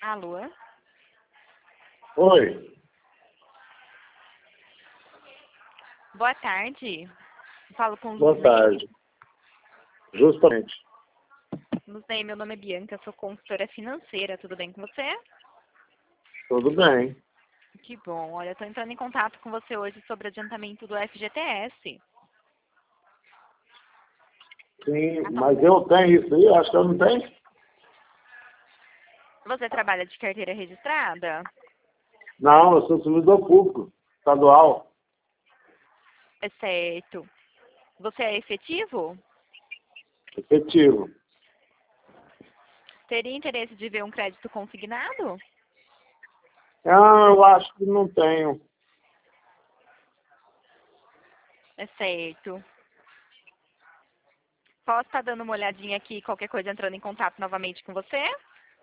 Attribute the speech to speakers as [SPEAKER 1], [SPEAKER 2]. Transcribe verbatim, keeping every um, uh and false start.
[SPEAKER 1] Alô?
[SPEAKER 2] Oi,
[SPEAKER 1] Boa tarde. Falo com
[SPEAKER 2] boa
[SPEAKER 1] Luz
[SPEAKER 2] tarde. Justamente.
[SPEAKER 1] Luzei, meu nome é Bianca, sou consultora financeira, tudo bem com você?
[SPEAKER 2] Tudo bem.
[SPEAKER 1] Que bom. Olha, estou entrando em contato com você hoje sobre adiantamento do F G T S.
[SPEAKER 2] Sim, mas eu tenho isso aí, eu acho que eu não tenho.
[SPEAKER 1] Você trabalha de carteira registrada?
[SPEAKER 2] Não, eu sou servidor público, estadual.
[SPEAKER 1] É certo. Você é efetivo?
[SPEAKER 2] Efetivo.
[SPEAKER 1] Teria interesse de ver um crédito consignado?
[SPEAKER 2] Ah, eu acho que não tenho.
[SPEAKER 1] É certo. Posso estar dando uma olhadinha aqui, qualquer coisa entrando em contato novamente com você?